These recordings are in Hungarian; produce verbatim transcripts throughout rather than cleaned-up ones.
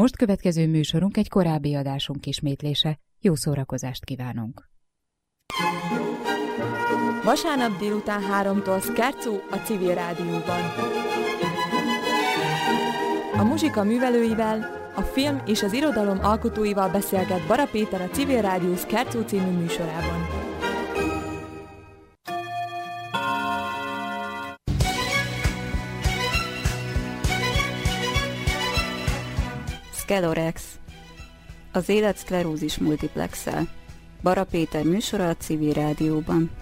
Most következő műsorunk egy korábbi adásunk ismétlése. Jó szórakozást kívánunk! Vasárnap délután háromtól Scherzo a Civil Rádióban. A muzsika művelőivel, a film és az irodalom alkotóival beszélget Bara Péter a Civil Rádió Scherzo című műsorában. Szklerorex. Az élet szklerózis multiplexel. Bara Péter műsora a Civil Rádióban.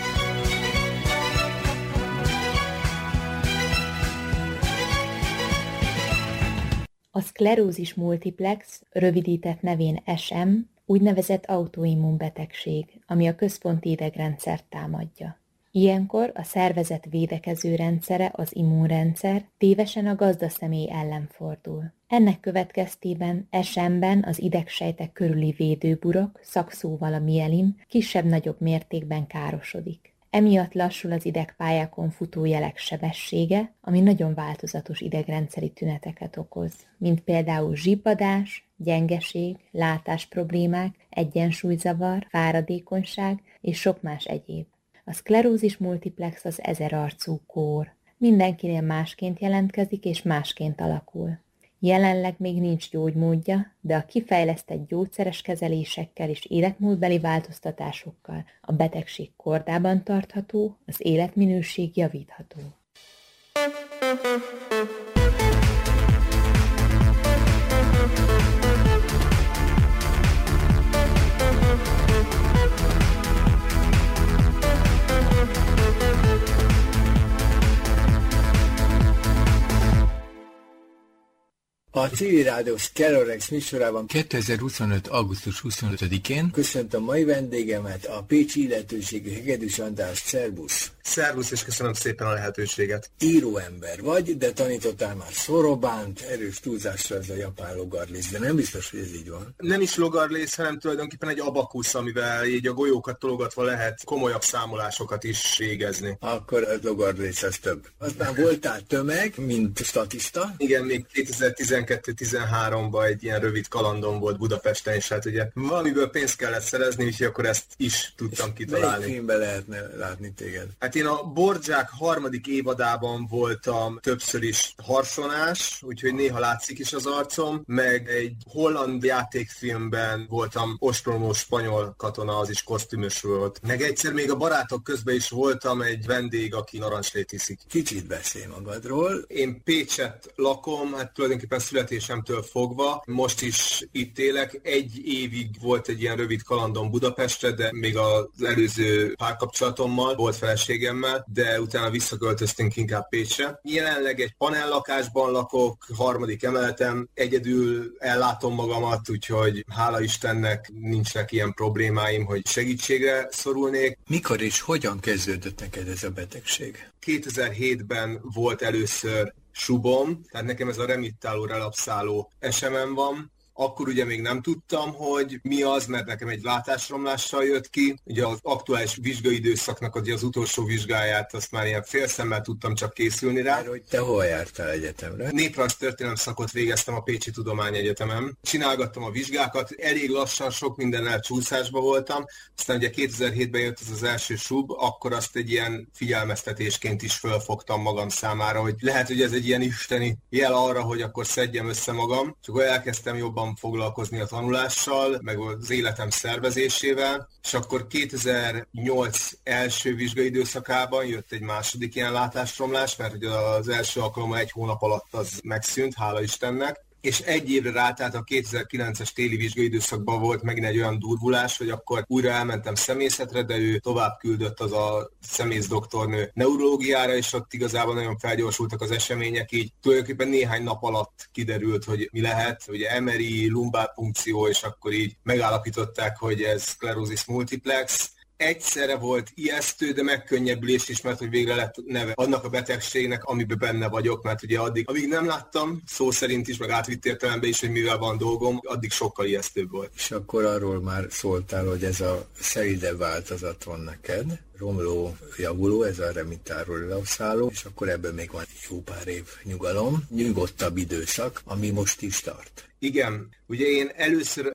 A szklerózis multiplex, rövidített nevén es em, úgynevezett autoimmunbetegség, ami a központi idegrendszert támadja. Ilyenkor a szervezet védekező rendszere, az immunrendszer tévesen a gazdaszemély ellen fordul. Ennek következtében es emben az idegsejtek körüli védőburok, szakszóval a mielin, kisebb-nagyobb mértékben károsodik. Emiatt lassul az idegpályákon futó jelek sebessége, ami nagyon változatos idegrendszeri tüneteket okoz, mint például zsibbadás, gyengeség, látásproblémák, egyensúlyzavar, fáradékonyság és sok más egyéb. A szklerózis multiplex az ezerarcú kór. Mindenkinél másként jelentkezik és másként alakul. Jelenleg még nincs gyógymódja, de a kifejlesztett gyógyszeres kezelésekkel és életmódbeli változtatásokkal a betegség kordában tartható, az életminőség javítható. A Civil Rádió Szklerorex műsorában kétezer-huszonöt. augusztus huszonötödikén köszöntöm mai vendégemet, a pécsi illetőségű Hegedűs András. Szervusz! Szervusz, és köszönöm szépen a lehetőséget. Íróember vagy, de tanítottál már szorobánt, erős túlzásra ez a japán logarlész, de nem biztos, hogy ez így van. Nem is logarlész, hanem tulajdonképpen egy abakusz, amivel így a golyókat tologatva lehet komolyabb számolásokat is végezni. Akkor a logarlész az több. Aztán voltál tömeg, mint statiszta. Igen, még kétezer-tizenkettő-tizenháromban egy ilyen rövid kalandom volt Budapesten, és hát ugye valamiből pénzt kellett szerezni, úgyhogy akkor ezt is tudtam kitalálni. Melyik filmben lehetne látni téged? Hát én a Bordzsák harmadik évadában voltam többször is harsonás, úgyhogy néha látszik is az arcom, meg egy holland játékfilmben voltam ostromló spanyol katona, az is kosztümös volt. Meg egyszer még a Barátok közben is voltam egy vendég, aki narancslét iszik. Kicsit beszélj magadról. Én Pécset lakom, hát tulajdonképpen születésemtől fogva. Most is itt élek. Egy évig volt egy ilyen rövid kalandom Budapestre, de még az előző párkapcsolatommal volt feleségemmel, de utána visszaköltöztünk inkább Pécsre. Jelenleg egy panellakásban lakok, harmadik emeletem, egyedül ellátom magamat, úgyhogy hála Istennek nincsenek ilyen problémáim, hogy segítségre szorulnék. Mikor és hogyan kezdődött neked ez a betegség? kétezer-hétben volt először subom, tehát nekem ez a remittáló, relapszáló es em-em van. Akkor ugye még nem tudtam, hogy mi az, mert nekem egy látásromlással jött ki. Ugye az aktuális vizsgaidőszaknak az, az utolsó vizsgáját, azt már ilyen félszemmel tudtam csak készülni rá. Mert hogy te hol jártál egyetemre? Néprajz történelem szakot végeztem a Pécsi Tudományegyetemen. Csinálgattam a vizsgákat, elég lassan, sok mindennel csúszásba voltam. Aztán ugye kétezer-hétben jött ez az első sub, akkor azt egy ilyen figyelmeztetésként is fölfogtam magam számára, hogy lehet, hogy ez egy ilyen isteni jel arra, hogy akkor szedjem össze magam. És akkor elkezdtem jobban foglalkozni a tanulással, meg az életem szervezésével, és akkor kétezer-nyolc első vizsgaidőszakában jött egy második ilyen látásromlás, mert ugye az első alkalommal egy hónap alatt az megszűnt, hála Istennek, és egy évre rá, tehát a kétezer-kilences téli vizsgaidőszakban volt megint egy olyan durvulás, hogy akkor újra elmentem szemészetre, de ő tovább küldött az a szemész doktornő neurológiára, és ott igazából nagyon felgyorsultak az események, így tulajdonképpen néhány nap alatt kiderült, hogy mi lehet, ugye em er i, lumbálpunkció, és akkor így megállapították, hogy ez szklerózis multiplex, egyszerre volt ijesztő, de megkönnyebbülés is, mert hogy végre lett neve annak a betegségnek, amiben benne vagyok, mert ugye addig, amíg nem láttam, szó szerint is, meg átvitt értelemben is, hogy mivel van dolgom, addig sokkal ijesztőbb volt. És akkor arról már szóltál, hogy ez a szeridebb változat van neked, romló, javuló, ez a remittáról leoszáló, és akkor ebben még van jó pár év nyugalom, nyugodtabb időszak, ami most is tart. Igen, ugye én először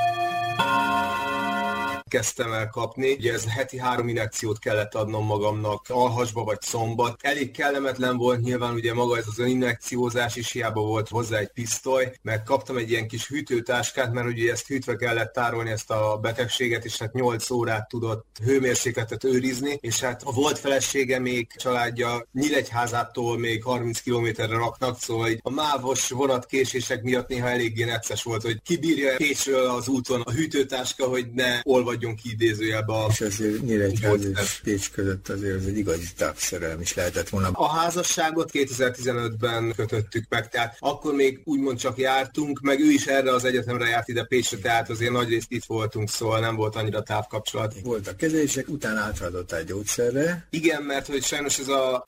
kezdtem el kapni. Ugye ez heti három injekciót kellett adnom magamnak, alhasba vagy szombat. Elég kellemetlen volt nyilván ugye maga ez az injekciózás is, hiába volt hozzá egy pisztoly, meg kaptam egy ilyen kis hűtőtáskát, mert ugye ezt hűtve kellett tárolni, ezt a betegséget, és hát nyolc órát tudott hőmérsékletet őrizni, és hát a volt felesége még családja Nyíregyházától még harminc kilométerre raknak, szóval a mávos vonatkésések miatt néha eléggé necces volt, hogy kibírja Pécsről az úton a hűtőtáska, hogy ne olvadjon ki idézőjelbe a... És azért Nyíregyház és Pécs között azért az egy igazi távszerelem is lehetett volna. A házasságot kétezer-tizenötben kötöttük meg, tehát akkor még úgymond csak jártunk, meg ő is erre az egyetemre járt ide Pécsre, tehát azért nagyrészt itt voltunk, szóval nem volt annyira távkapcsolat. Voltak kezelések, utána áthadottál gyógyszerre. Igen, mert hogy sajnos ez a...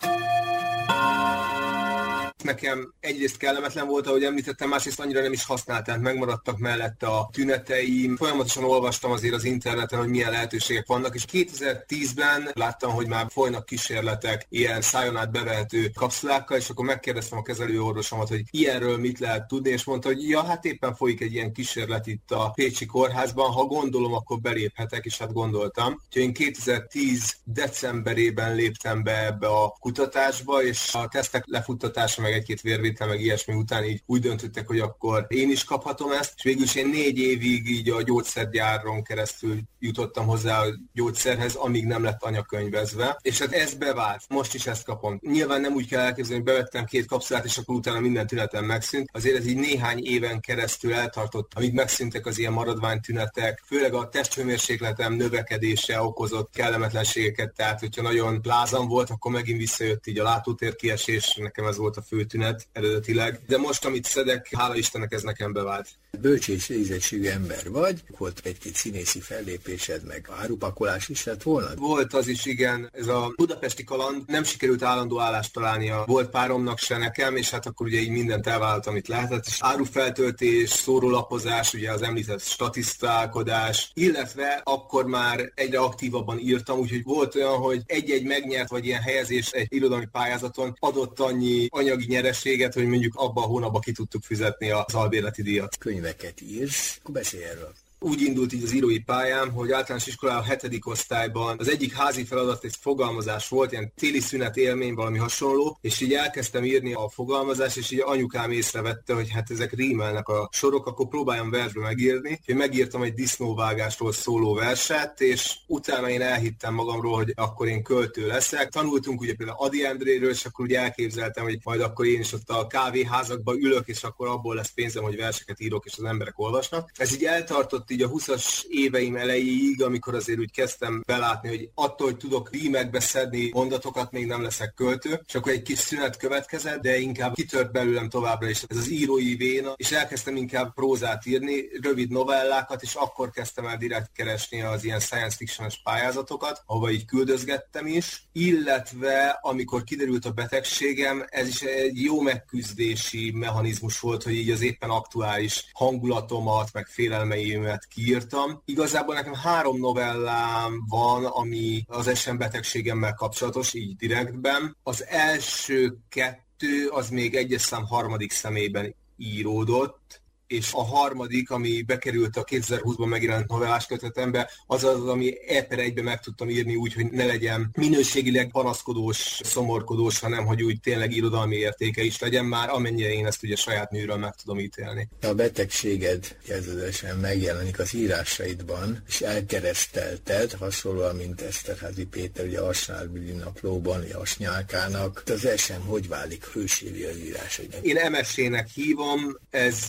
Nekem egyrészt kellemetlen volt, ahogy említettem, másrészt annyira nem is használtam, megmaradtak mellette a tüneteim. Folyamatosan olvastam azért az interneten, hogy milyen lehetőségek vannak, és kétezer-tízben láttam, hogy már folynak kísérletek ilyen szájon át bevehető kapszulákkal, és akkor megkérdeztem a kezelőorvosomat, hogy ilyenről mit lehet tudni, és mondta, hogy ja, hát éppen folyik egy ilyen kísérlet itt a Pécsi Kórházban, ha gondolom, akkor beléphetek, és hát gondoltam. Úgyhogy én kétezer-tíz decemberében léptem be ebbe a kutatásba, és a tesztek lefuttatása meg egy-két vérvétel, meg ilyesmi után így úgy döntöttek, hogy akkor én is kaphatom ezt, és végül is én négy évig így a gyógyszergyáron keresztül jutottam hozzá a gyógyszerhez, amíg nem lett anyakönyvezve, és hát ez bevált. Most is ezt kapom. Nyilván nem úgy kell elképzelni, hogy bevettem két kapszulát, és akkor utána minden tünetem megszűnt. Azért ez így néhány éven keresztül eltartott, amíg megszűntek az ilyen maradványtünetek, főleg a testhőmérsékletem növekedése okozott kellemetlenségeket, tehát hogyha nagyon lázam volt, akkor megint visszajött így a látótér kiesés, nekem ez volt a fő tünet eredetileg, de most, amit szedek, hála Istennek ez nekem bevált. Bölcs és ízetségű ember vagy, volt egy-két színészi fellépésed, meg árupakolás is lett volna? Volt az is, igen. Ez a budapesti kaland, nem sikerült állandó állást találnia. Volt páromnak se nekem, és hát akkor ugye így mindent elvállalt, amit lehetett. És árufeltöltés, szórólapozás, ugye az említett statisztálkodás, illetve akkor már egyre aktívabban írtam, úgyhogy volt olyan, hogy egy-egy megnyert, vagy ilyen helyezés egy irodalmi pályázaton adott annyi anyagi nyereséget, hogy mondjuk abban a hónapban ki tudtuk fizetni az albérleti díjat. Könyveket írsz, akkor beszélj erről. Úgy indult így az írói pályám, hogy általános iskolában a hetedik osztályban az egyik házi feladat egy fogalmazás volt, ilyen téli szünet élmény, valami hasonló, és így elkezdtem írni a fogalmazást, és így anyukám észrevette, hogy hát ezek rímelnek a sorok, akkor próbáljam versbe megírni. Én megírtam egy disznóvágásról szóló verset, és utána én elhittem magamról, hogy akkor én költő leszek. Tanultunk ugye például Ady Endréről, és akkor ugye elképzeltem, hogy majd akkor én is ott a kávéházakba ülök, és akkor abból lesz pénzem, hogy verseket írok, és az emberek olvasnak. Ez így eltartott így a huszas éveim elejéig, amikor azért úgy kezdtem belátni, hogy attól, hogy tudok rímekbe szedni mondatokat, még nem leszek költő, és akkor egy kis szünet következett, de inkább kitört belőlem továbbra is ez az írói véna, és elkezdtem inkább prózát írni, rövid novellákat, és akkor kezdtem el direkt keresni az ilyen science fiction-es pályázatokat, ahova így küldözgettem is, illetve amikor kiderült a betegségem, ez is egy jó megküzdési mechanizmus volt, hogy így az éppen aktuális hangulatomat, meg félelmeimet kiírtam. Igazából nekem három novellám van, ami az es em betegségemmel kapcsolatos, így direktben. Az első kettő az még egyes szám harmadik személyben íródott, és a harmadik, ami bekerült a kétezer-húszban megjelent novellás kötetembe, az az, ami egy per egyben meg tudtam írni úgy, hogy ne legyen minőségileg panaszkodós, szomorkodós, hanem hogy úgy tényleg irodalmi értéke is legyen már, amennyire én ezt ugye saját műről meg tudom ítélni. A betegséged kezdetesen megjelenik az írásaidban, és elkeresztelted, hasonlóan, mint Eszterházy Péter, ugye a Asnyálbüli Naplóban, a Asnyálkának. Az es em hogy válik hősévé az írásaidnak? Én em es-ének hívom, ez inkább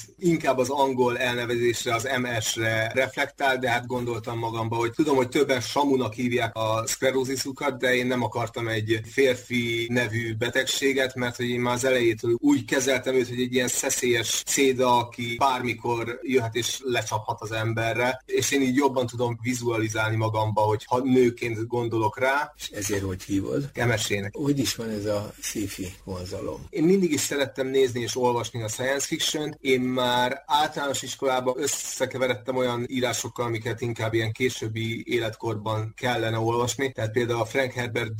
inkább az angol elnevezésre, az em es-re reflektál, de hát gondoltam magamba, hogy tudom, hogy többen Samunak hívják a szklerózisukat, de én nem akartam egy férfi nevű betegséget, mert hogy én már az elejétől úgy kezeltem őt, hogy egy ilyen szeszélyes céda, aki bármikor jöhet és lecsaphat az emberre, és én így jobban tudom vizualizálni magamba, hogy ha nőként gondolok rá. És ezért hogy hívod? em es-ének. Hogy is van ez a sci-fi vonzalom? Én mindig is szerettem nézni és olvasni a science fiction-t. Én már általános iskolában összekeveredtem olyan írásokkal, amiket inkább ilyen későbbi életkorban kellene olvasni. Tehát például a Frank Herbert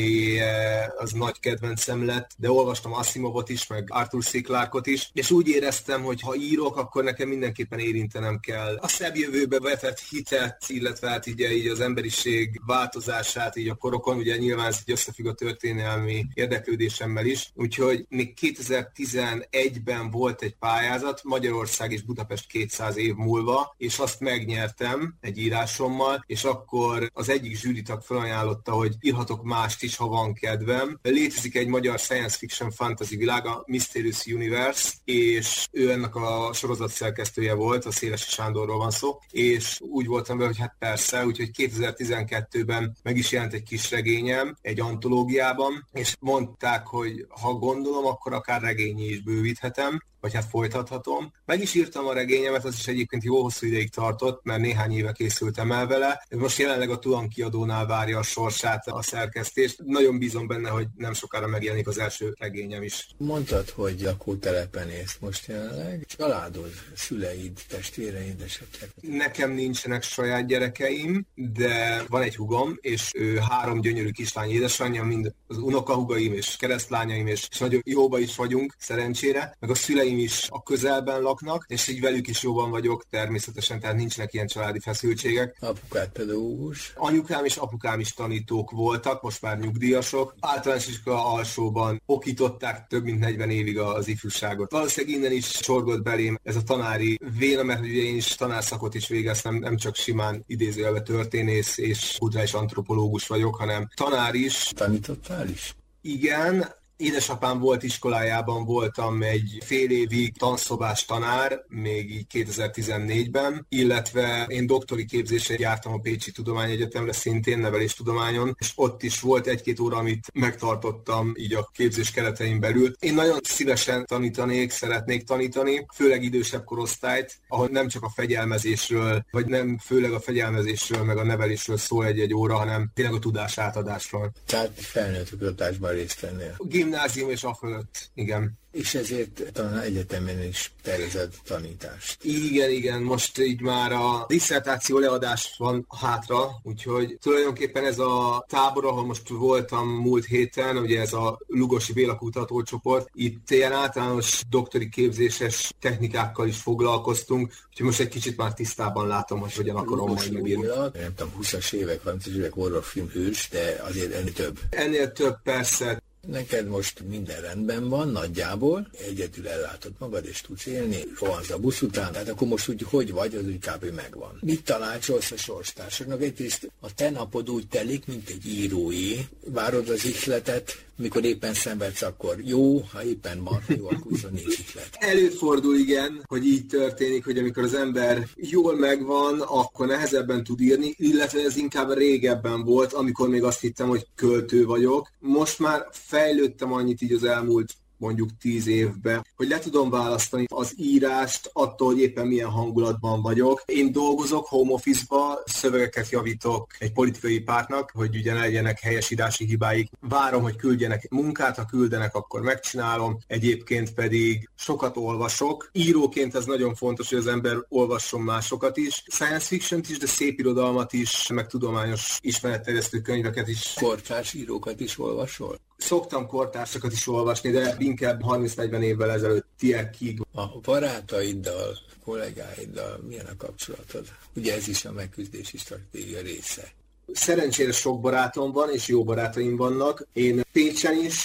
Dűnéje az nagy kedvencem lett, de olvastam Asimovot is, meg Arthur C. Clarke-ot is, és úgy éreztem, hogy ha írok, akkor nekem mindenképpen érintenem kell a szebb jövőbe vetett hitet, illetve hát így, így az emberiség változását így a korokon, ugye nyilván ez összefügg a történelmi érdeklődésemmel is. Úgyhogy még kétezer-tizenegyben volt egy pályázat, Magyarország és Budapest kétszáz év múlva, és azt megnyertem egy írásommal, és akkor az egyik zsűritag felajánlotta, hogy írhatok mást is, ha van kedvem. Létezik egy magyar science fiction fantasy világ, a Mysterious Universe, és ő ennek a sorozat szerkesztője volt, a Szélesi Sándorról van szó, és úgy voltam vele, hogy hát persze, úgyhogy kétezer-tizenkettőben meg is jelent egy kis regényem, egy antológiában, és mondták, hogy ha gondolom, akkor akár regényé is bővíthetem, vagy hát folytathatom. Meg is írtam a regényemet, az is egyébként jó hosszú ideig tartott, mert néhány éve készültem el vele. Most jelenleg a Tuan kiadónál várja a sorsát a szerkesztést. Nagyon bízom benne, hogy nem sokára megjelenik az első regényem is. Mondtad, hogy lakótelepen élsz most jelenleg. Családod, szüleid, testvéreid esetleg? Nekem nincsenek saját gyerekeim, de van egy hugom, és ő három gyönyörű kislány édesanyja, mind az unokahugaim és keresztlányaim, és, és nagyon jóba is vagyunk, szerencsére. Meg a szüleim is a közelben laknak, és így velük is jóban vagyok természetesen, tehát nincsenek ilyen családi feszültségek. Apukád pedagógus? Anyukám és apukám is tanítók voltak, most már nyugdíjasok. Általános iskola alsóban okították több mint negyven évig az ifjúságot. Valószínűleg innen is csorgott belém ez a tanári véna, mert ugye én is tanárszakot is végeztem, nem csak simán idézőjelben történész és kulturális antropológus vagyok, hanem tanár is. Tanítottál is? Igen. Édesapám volt iskolájában, voltam egy fél évig tanszobás tanár, még így kétezer-tizennégyben, illetve én doktori képzésre jártam a Pécsi Tudományegyetemre, szintén neveléstudományon, és ott is volt egy-két óra, amit megtartottam így a képzés keretein belül. Én nagyon szívesen tanítanék, szeretnék tanítani, főleg idősebb korosztályt, ahol nem csak a fegyelmezésről, vagy nem főleg a fegyelmezésről, meg a nevelésről szól egy-egy óra, hanem tényleg a tudás átadásról. Tehát felnőtt oktatásban részt vennél? Gimnázium és a fölött, igen. És ezért talán egyetemen is tervezed tanítást. Igen, igen, most így már a disszertáció leadás van hátra, úgyhogy tulajdonképpen ez a tábor, ahol most voltam múlt héten, ugye ez a Lugosi Béla kutatócsoport, itt ilyen általános doktori képzéses technikákkal is foglalkoztunk, úgyhogy most egy kicsit már tisztában látom, hogy hogyan akarom majd megírni. Nem tudom, húszas évek, harmincas évek horrorfilm hős, de azért ennél több. Ennél több persze. Neked most minden rendben van, nagyjából, egyedül ellátod magad, és tudsz élni, rohansz a busz után, tehát akkor most úgy, hogy vagy, az úgy kb. Megvan. Mit tanácsolsz a sorstársaknak? Egyrészt a te napod úgy telik, mint egy íróé, várod az ihletet, mikor éppen szenvedsz, akkor jó, ha éppen marha jó, akkor huszonnégy ihlet. Előfordul, igen, hogy így történik, hogy amikor az ember jól megvan, akkor nehezebben tud írni, illetve ez inkább régebben volt, amikor még azt hittem, hogy költő vagyok. Most már fejlődtem annyit így az elmúlt mondjuk tíz évbe, hogy le tudom választani az írást attól, hogy éppen milyen hangulatban vagyok. Én dolgozok home office-ba, szövegeket javítok egy politikai pártnak, hogy ugye ne legyenek helyesírási hibáik. Várom, hogy küldjenek munkát, ha küldenek, akkor megcsinálom. Egyébként pedig sokat olvasok. Íróként ez nagyon fontos, hogy az ember olvasson másokat is. Science fiction-t is, de szép irodalmat is, meg tudományos ismeretterjesztő könyveket is. Kortárs írókat is olvasol? Szoktam kortársakat is olvasni, de inkább harminc-negyven évvel ezelőttiekig. A barátaiddal, kollégáiddal milyen a kapcsolatod? Ugye ez is a megküzdési stratégia része. Szerencsére sok barátom van, és jó barátaim vannak. Én Pécsen is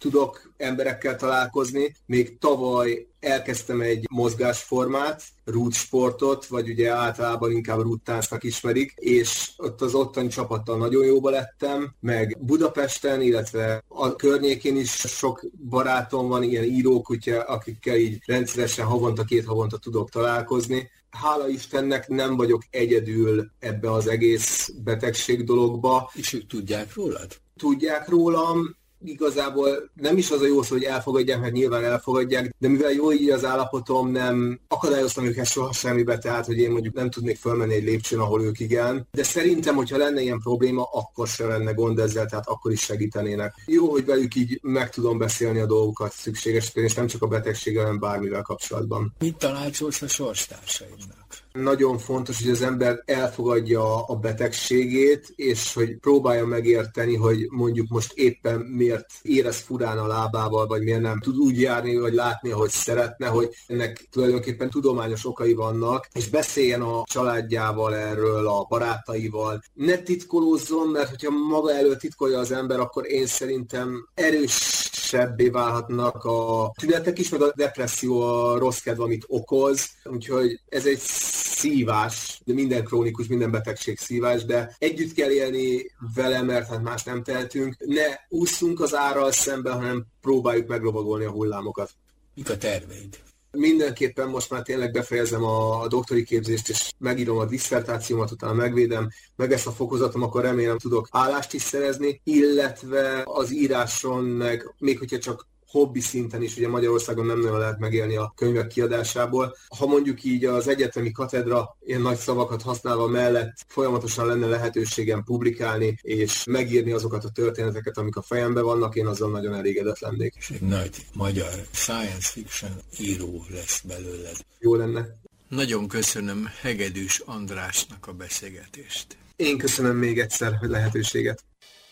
tudok emberekkel találkozni. Még tavaly elkezdtem egy mozgásformát, rúdsportot, vagy ugye általában inkább rúdtáncnak ismerik, és ott az ottani csapattal nagyon jóba lettem, meg Budapesten, illetve a környékén is sok barátom van, ilyen írókutya, akikkel így rendszeresen havonta, két havonta tudok találkozni. Hála Istennek nem vagyok egyedül ebbe az egész betegség dologba. És ők tudják rólad? Tudják rólam. Igazából nem is az a jó szó, hogy elfogadják, mert nyilván elfogadják, de mivel jó így az állapotom, nem akadályoztam őket soha semmibe, tehát hogy én mondjuk nem tudnék fölmenni egy lépcsőn, ahol ők igen. De szerintem, hogyha lenne ilyen probléma, akkor sem lenne gond ezzel, tehát akkor is segítenének. Jó, hogy velük így meg tudom beszélni a dolgokat szükséges, és nem csak a betegséggel, hanem bármivel kapcsolatban. Mit tanácsolsz a sorstársaidnak? Nagyon fontos, hogy az ember elfogadja a betegségét, és hogy próbálja megérteni, hogy mondjuk most éppen miért érez furán a lábával, vagy miért nem tud úgy járni, vagy látni, ahogy szeretne, hogy ennek tulajdonképpen tudományos okai vannak, és beszéljen a családjával erről, a barátaival. Ne titkolózzon, mert hogyha maga elől titkolja az ember, akkor én szerintem erősebbé válhatnak a tünetek is, meg a depresszió, a rossz kedv, amit okoz. Úgyhogy ez egy szívás, de minden krónikus, minden betegség szívás, de együtt kell élni vele, mert hát más nem tehetünk. Ne ússzunk az árral szemben, hanem próbáljuk meglovagolni a hullámokat. Mik a terveid? Mindenképpen most már tényleg befejezem a doktori képzést, és megírom a disszertációmat, utána megvédem, meg ezt a fokozatom, akkor remélem tudok állást is szerezni, illetve az íráson, meg még hogyha csak hobbi szinten is, ugye Magyarországon nem nagyon lehet megélni a könyvek kiadásából. Ha mondjuk így az egyetemi katedra ilyen nagy szavakat használva mellett folyamatosan lenne lehetőségem publikálni, és megírni azokat a történeteket, amik a fejemben vannak, én azzal nagyon elégedett lennék. És egy nagy magyar science fiction író lesz belőled. Jó lenne. Nagyon köszönöm Hegedűs Andrásnak a beszélgetést. Én köszönöm még egyszer a lehetőséget.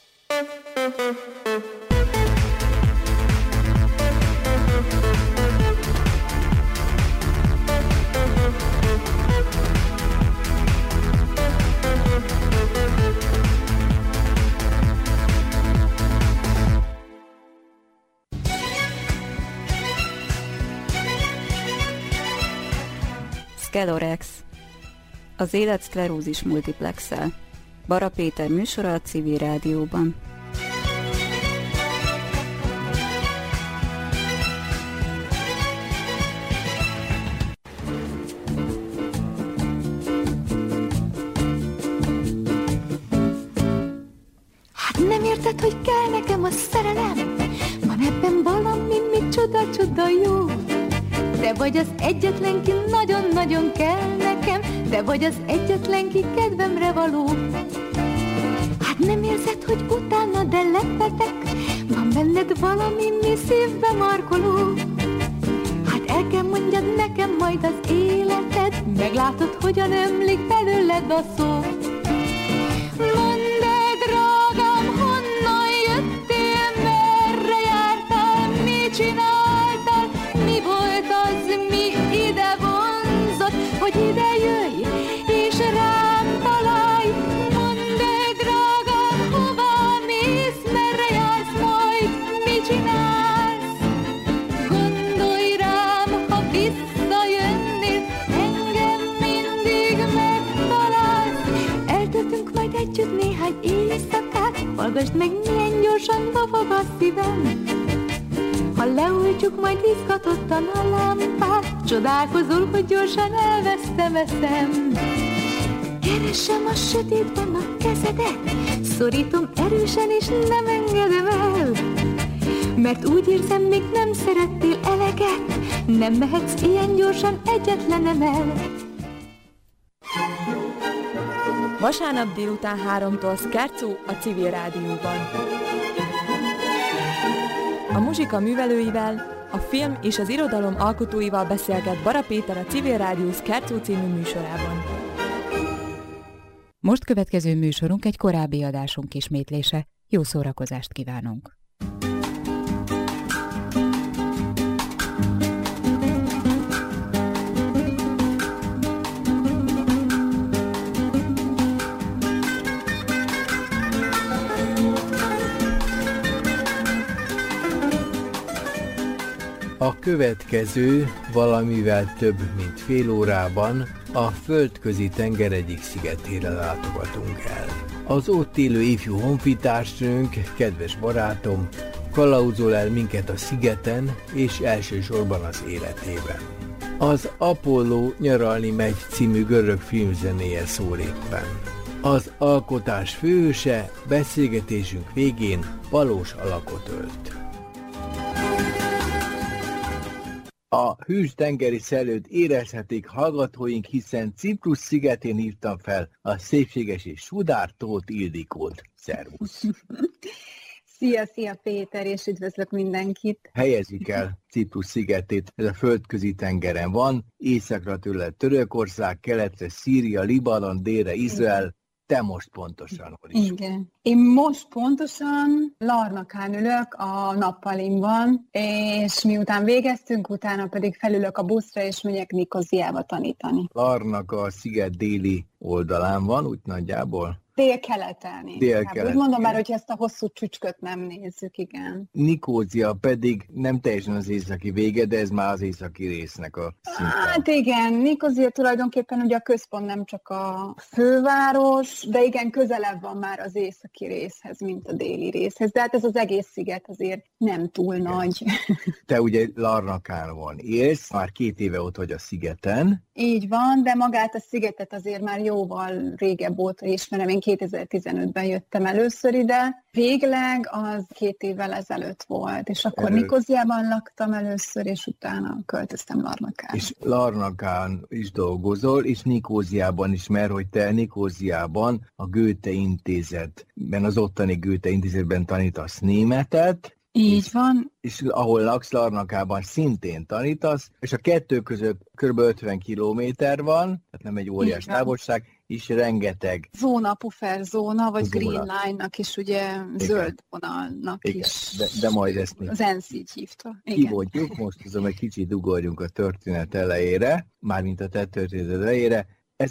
Szklerorex. Az élet szklerózis multiplexel. Bara Péter műsora a Civil Rádióban. Hát nem érted, hogy kell nekem a szerelem? Van ebben valami, mi csoda-csoda jó. Te vagy az egyetlen, ki nagyon-nagyon kell nekem, te vagy az egyetlen, ki kedvemre való. Hát nem érzed, hogy utána, de leppetek, van benned valami, mi szívbe markoló. Hát el kell mondjad nekem majd az életed, meglátod, hogyan ömlik belőled a szó. Mondd el, drágám, honnan jöttél, merre jártál, mit csináltál, mi volt az, mi ide vonzott, hogy ide jöjj, és rám találj. Mondd el, drágám, hova mész, merre jársz majd, mit csinálsz? Gondolj rám, ha visszajönnél, engem mindig megtalálsz. Eltöltünk majd együtt néhány éjszakát, hallgassd meg, milyen gyorsan dobog a szívem. Ha leoltjuk majd izgatottan a lámpát, csodálkozol, hogy gyorsan elvesztem eszem. Keresem a sötétben a kezedet, szorítom erősen és nem engedem el. Mert úgy érzem, még nem szerettél eleget, nem mehetsz ilyen gyorsan egyetlenem el. Vasárnap délután háromtól Scherzo a Civil Rádióban. A muzsika művelőivel, a film és az irodalom alkotóival beszélget Bara Péter a Civil Rádió Scherzo című műsorában. Most következő műsorunk egy korábbi adásunk ismétlése. Jó szórakozást kívánunk! A következő valamivel több mint fél órában a földközi tenger egyik szigetére látogatunk el. Az ott élő ifjú honfitársnőnk, kedves barátom, kalauzol el minket a szigeten és elsősorban az életében. Az Apollo nyaralni megy című görög filmzenéje szól éppen. Az alkotás főhőse beszélgetésünk végén valós alakot ölt. A hűs tengeri szellőt érezhetik hallgatóink, hiszen Ciprus szigetén hívtam fel a szépséges és sudár Tóth Ildikót. Szervusz! Szia, szia Péter, és üdvözlök mindenkit! Helyezzük el Ciprus szigetét, ez a földközi tengeren van, északra tőle Törökország, keletre Szíria, Libanon, délre Izrael. Te most pontosan hol is? Igen. Én most pontosan Larnakán ülök a nappalimban, és miután végeztünk, utána pedig felülök a buszra, és megyek Nikoziába tanítani. Larnaka a sziget déli oldalán van, úgy nagyjából? Dél-keleten. Dél-keleten. Úgy mondom már, hogy ezt a hosszú csücsköt nem nézzük, igen. Nikózia pedig nem teljesen az északi vége, de ez már az északi résznek a szinte. Hát igen, Nikózia tulajdonképpen ugye a központ, nem csak a főváros, de igen, közelebb van már az északi részhez, mint a déli részhez. De hát ez az egész sziget azért nem túl igen. nagy. Te ugye Larnakán van élsz, már két éve ott vagy a szigeten. Így van, de magát a szigetet azért már jóval régebb óta ismerem. Én kétezer-tizenötben jöttem először ide. Végleg az két évvel ezelőtt volt, és akkor Erő... Nikóziában laktam először, és utána költöztem Larnakán. És Larnakán is dolgozol, és Nikóziában is, mert hogy te Nikóziában a Goethe intézetben, az ottani Goethe intézetben tanítasz németet. Így és, van. És ahol laksz, Larnakában szintén tanítasz, és a kettő között kb. ötven kilométer van, tehát nem egy óriás távolság, és rengeteg. Zóna, puffer zóna, vagy zóna. Green Line-nak is, ugye igen. Zöld vonalnak igen. is. De, de majd ezt még az ENSZ így hívta. Kivonjuk, most azon egy kicsit dugorjunk a történet elejére, mármint a te történet elejére.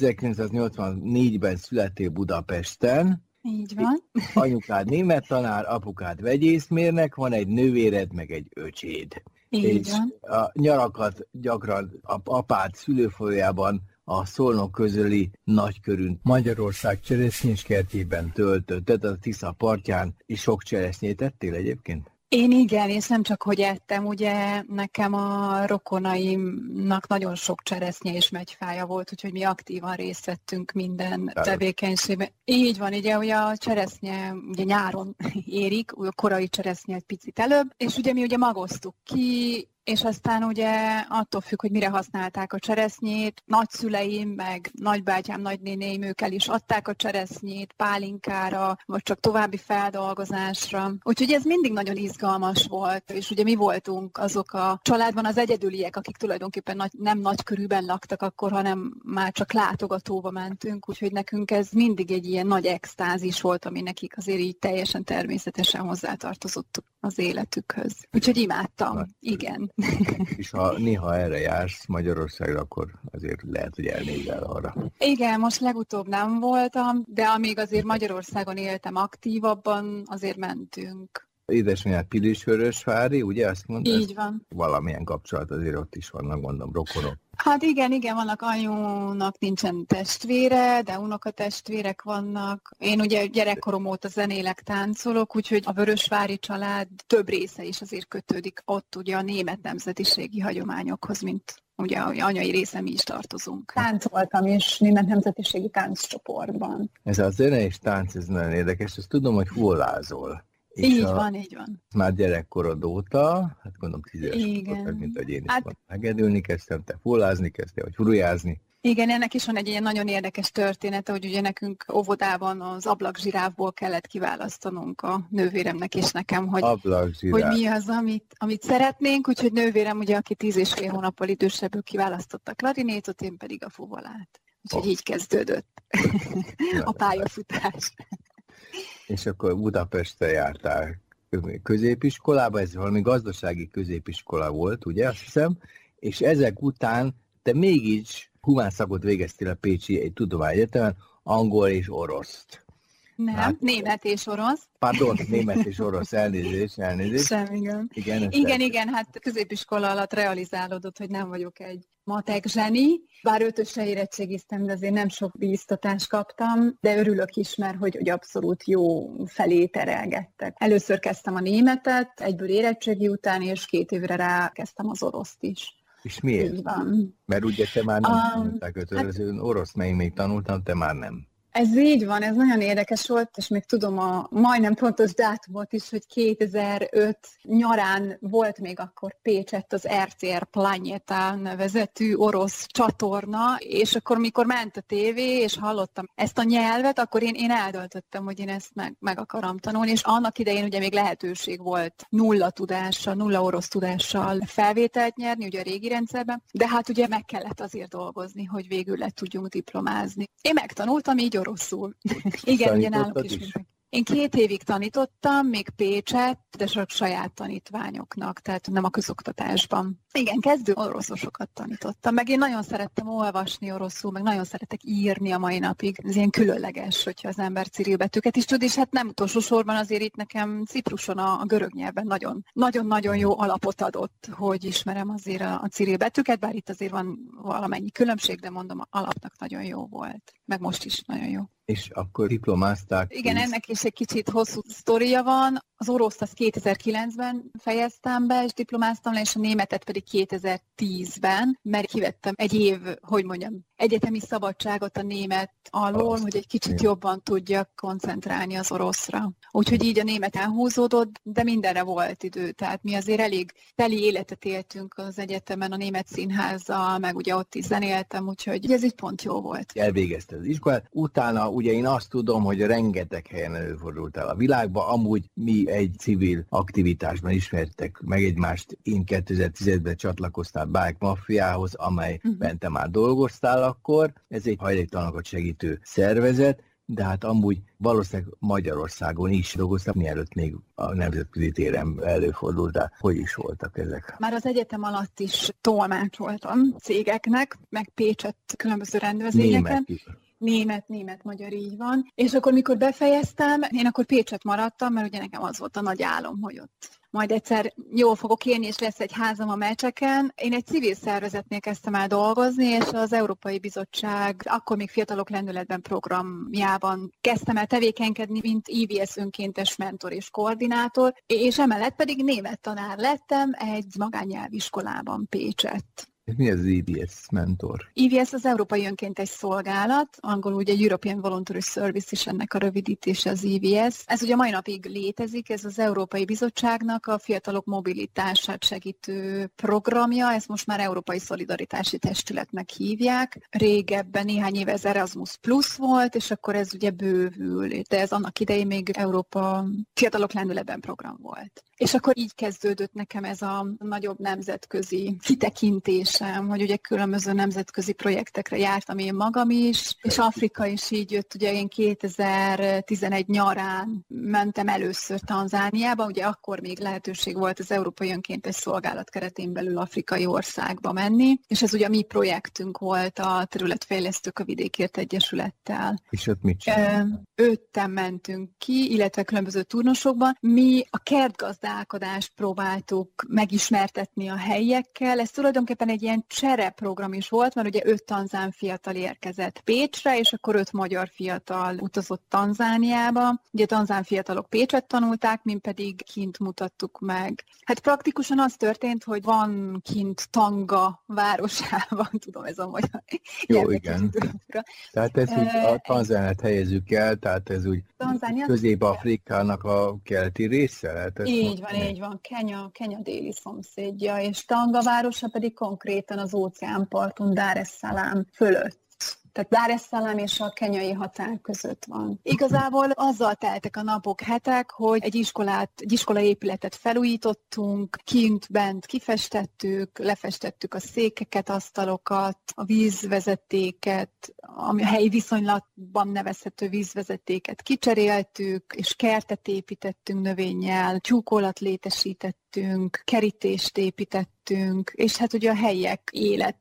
ezerkilencszáznyolcvannégyben születtél Budapesten. Így van. Anyukád német tanár, apukád vegyészmérnök, van egy nővéred, meg egy öcséd. Így és van. A nyarakat gyakran a apád szülőfalujában a Szolnok közeli nagykörűn Magyarország cseresznyéskertjében töltötted, a Tisza partján, és sok cseresznyét ettél egyébként? Én igen, és nem csak hogy ettem, ugye nekem a rokonaimnak nagyon sok cseresznye és megyfája volt, úgyhogy mi aktívan részt vettünk minden tevékenységben. Így van, ugye, ugye a cseresznye ugye nyáron érik, a korai cseresznye egy picit előbb, és ugye mi ugye magoztuk ki, és aztán ugye attól függ, hogy mire használták a cseresznyét, nagyszüleim, meg nagybátyám, nagynénéim, ők el is adták a cseresznyét pálinkára, vagy csak további feldolgozásra. Úgyhogy ez mindig nagyon izgalmas volt, és ugye mi voltunk azok a családban az egyedüliek, akik tulajdonképpen nagy, nem nagy körűben laktak akkor, hanem már csak látogatóba mentünk, úgyhogy nekünk ez mindig egy ilyen nagy extázis volt, ami nekik azért így teljesen természetesen hozzátartozott az életükhöz. Úgyhogy imádtam, Na, igen. És ha néha erre jársz Magyarországra, akkor azért lehet, hogy elnézel arra. Igen, most legutóbb nem voltam, de amíg azért Magyarországon éltem aktívabban, azért mentünk. Édesanyád Pilisvörösvári, ugye azt mondtad? Így van. Valamilyen kapcsolat azért ott is vannak, mondom, rokonok. Hát igen, igen, vannak anyónak nincsen testvére, de unokatestvérek vannak. Én ugye gyerekkorom óta zenélek, táncolok, úgyhogy a Vörösvári család több része is azért kötődik ott ugye a német nemzetiségi hagyományokhoz, mint ugye a anyai része mi is tartozunk. Táncoltam is német nemzetiségi tánccsoportban. Ez a zene és tánc, ez nagyon érdekes, azt tudom, hogy hullázol. És így a, van, így van. Már gyerekkorod óta, hát gondolom tíz éves voltad, mint hogy én is hát, megedülni kezdtem, te fullázni kezdtél, vagy furujázni. Igen, ennek is van egy ilyen nagyon érdekes története, hogy ugye nekünk óvodában az ablakzsiráfból kellett kiválasztanunk a nővéremnek és nekem, hogy, hogy mi az, amit, amit szeretnénk, úgyhogy nővérem, ugye, aki tíz és fél hónappal idősebből kiválasztotta a klarinétot, én pedig a fuvolát. Úgyhogy oh. így kezdődött a pályafutás. És akkor Budapesten jártál középiskolába, ez valami gazdasági középiskola volt, ugye, azt hiszem, és ezek után te mégis humán szakot végeztél a Pécsi egy tudományegyetemen, angol és oroszt. Nem, hát, német és orosz. Pardon, német és orosz, elnézést, elnézést. Semmi gond. Igen, igen, igen, hát középiskola alatt realizálódott, hogy nem vagyok egy matek zseni, bár ötösre érettségiztem, de azért nem sok bíztatást kaptam, de örülök is, mert hogy, hogy abszolút jó felé terelgettek. Először kezdtem a németet, egyből érettségi után, és két évre rá kezdtem az oroszt is. És miért? Így van. Mert ugye te már nem Um, tanultál kötelezően, hát, orosz még még tanultam, te már nem. Ez így van, ez nagyon érdekes volt, és még tudom a majdnem pontos dátumot is, hogy kétezer-öt nyarán volt még akkor Pécsett az er cé er Planeta nevezetű orosz csatorna, és akkor mikor ment a tévé, és hallottam ezt a nyelvet, akkor én, én eldöntöttem, hogy én ezt meg, meg akarom tanulni, és annak idején ugye még lehetőség volt nulla tudással, nulla orosz tudással felvételt nyerni, ugye a régi rendszerben, de hát ugye meg kellett azért dolgozni, hogy végül le tudjunk diplomázni. Én megtanultam így oroszul. Igen, ugye náluk is. is. Én két évig tanítottam, még Pécsett, de csak saját tanítványoknak, tehát nem a közoktatásban. Igen, kezdő oroszosokat tanítottam, meg én nagyon szerettem olvasni oroszul, meg nagyon szeretek írni a mai napig. Ez ilyen különleges, hogyha az ember cirilbetűket is tud, és hát nem utolsó sorban azért itt nekem Cipruson a, a görög nyelven nagyon, nagyon-nagyon jó alapot adott, hogy ismerem azért a, a cirilbetűket, bár itt azért van valamennyi különbség, de mondom, alapnak nagyon jó volt, meg most is nagyon jó. És akkor diplomázták. Igen, ennek is egy kicsit hosszú sztoria van. Az oroszt az kétezer-kilencben fejeztem be, és diplomáztam le, és a németet pedig kétezer-tízben, mert kivettem egy év, hogy mondjam, egyetemi szabadságot a német alól, azt, hogy egy kicsit igen. jobban tudjak koncentrálni az oroszra. Úgyhogy így a német elhúzódott, de mindenre volt idő. Tehát mi azért elég teli életet éltünk az egyetemen, a német színházzal, meg ugye ott is zenéltem, úgyhogy ez így pont jó volt. Elvégezte az iskolát, utána ugye én azt tudom, hogy rengeteg helyen előfordultál a világban, amúgy mi egy civil aktivitásban ismertek meg egymást. Én kétezer-tízben csatlakoztál Bike Mafiához, amelyben uh-huh. te már dolgoztál akkor. Ez egy hajléktalanokat segítő szervezet, de hát amúgy valószínűleg Magyarországon is dolgoztak, mielőtt még a nemzetközi téren előfordultál. Hogy is voltak ezek? Már az egyetem alatt is tolmács voltam cégeknek, meg Pécsett különböző rendezvényeken. Német. Német, német, magyar, így van. És akkor, mikor befejeztem, én akkor Pécsett maradtam, mert ugye nekem az volt a nagy álom, hogy ott majd egyszer jól fogok élni, és lesz egy házam a Mecseken. Én egy civil szervezetnél kezdtem el dolgozni, és az Európai Bizottság akkor még Fiatalok Lendületben programjában kezdtem el tevékenykedni, mint i vé es önkéntes mentor és koordinátor, és emellett pedig német tanár lettem egy magánnyelviskolában Pécsett. Mi az i vé es mentor? i vé es az Európai Önkéntes Szolgálat, angolul ugye European Voluntary Service is ennek a rövidítése az i vé es. Ez ugye mai napig létezik, ez az Európai Bizottságnak a fiatalok mobilitását segítő programja, ezt most már Európai Szolidaritási Testületnek hívják. Régebben néhány éve ez Erasmus Plus volt, és akkor ez ugye bővül, de ez annak idején még Európa Fiatalok Lendületben program volt. És akkor így kezdődött nekem ez a nagyobb nemzetközi kitekintésem, hogy ugye különböző nemzetközi projektekre jártam én magam is, és Afrika is így jött, ugye én kétezer-tizenegy nyarán mentem először Tanzániába, ugye akkor még lehetőség volt az Európai Önkéntes Szolgálat keretén belül afrikai országba menni, és ez ugye a mi projektünk volt a Területfejlesztők a Vidékért Egyesülettel. És ott mit csináltak? Ötten mentünk ki, illetve különböző turnusokban. Mi a kertgazdálkodást próbáltuk megismertetni a helyiekkel. Ez tulajdonképpen egy ilyen csereprogram is volt, mert ugye öt tanzán fiatal érkezett Pécsre, és akkor öt magyar fiatal utazott Tanzániába. Ugye tanzán fiatalok Pécset tanulták, mi pedig kint mutattuk meg. Hát praktikusan az történt, hogy van kint Tanga városában, tudom, ez a magyar. Jó, igen. Tehát ez úgy a Tanzániát helyezzük el, tehát ez úgy Közép-Afrikának a keleti része lehet? Így mondani? van, így van. Kenya, Kenya déli szomszédja, és Tanga városa pedig konkrétan az óceánparton Dar es Salaam fölött. Tehát Dar es Salaam és a kenyai határ között van. Igazából azzal teltek a napok, hetek, hogy egy iskolát, egy iskolaépületet felújítottunk, kint, bent kifestettük, lefestettük a székeket, asztalokat, a vízvezetéket, ami a helyi viszonylatban nevezhető vízvezetéket kicseréltük, és kertet építettünk növényel, tyúkolat létesítettünk, kerítést építettünk, és hát ugye a helyiek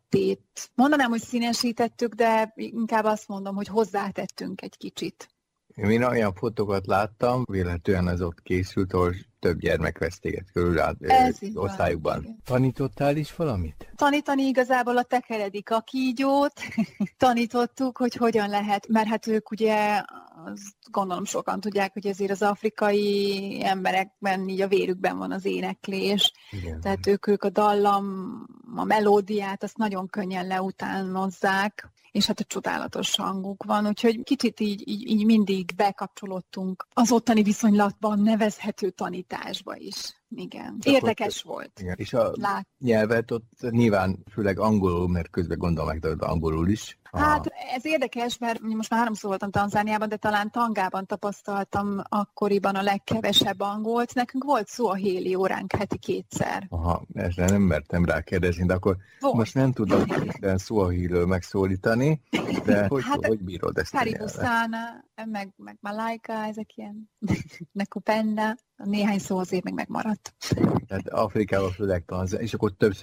életét mondanám, hogy színesítettük, de inkább azt mondom, hogy hozzátettünk egy kicsit. Én olyan fotókat láttam, véletlenül az ott készült, ahol több gyermek vesztéget körül át osztályukban. Van, tanítottál is valamit? Tanítani igazából a tekeredik a kígyót. Tanítottuk, hogy hogyan lehet, mert hát ők ugye, azt gondolom sokan tudják, hogy azért az afrikai emberekben, így a vérükben van az éneklés. Igen. Tehát ők, ők a dallam, a melódiát, azt nagyon könnyen leutánozzák, és hát a csodálatos hanguk van, úgyhogy kicsit így, így, így mindig bekapcsolódtunk az ottani viszonylatban nevezhető tanításba is. Igen. Érdekes akkor, volt. Igen. És a Lát. nyelvet ott nyilván főleg angolul, mert közben gondolom megtanulod angolul is. Hát ez érdekes, mert most már háromszor voltam Tanzániában, de talán Tangában tapasztaltam akkoriban a legkevesebb angolt. Nekünk volt szuahéli óránk heti kétszer. Aha, ezt nem mertem rá kérdezni, de akkor volt. Most nem tudom szuahíről megszólítani, de hogy, hát, hogy bírod ezt a nyelvet? Karibuszána, meg, meg Malaika, ezek ilyen, Nekupenda, néhány szó azért még megmaradt. Tehát Afrikában főleg Tanzánia, és akkor többször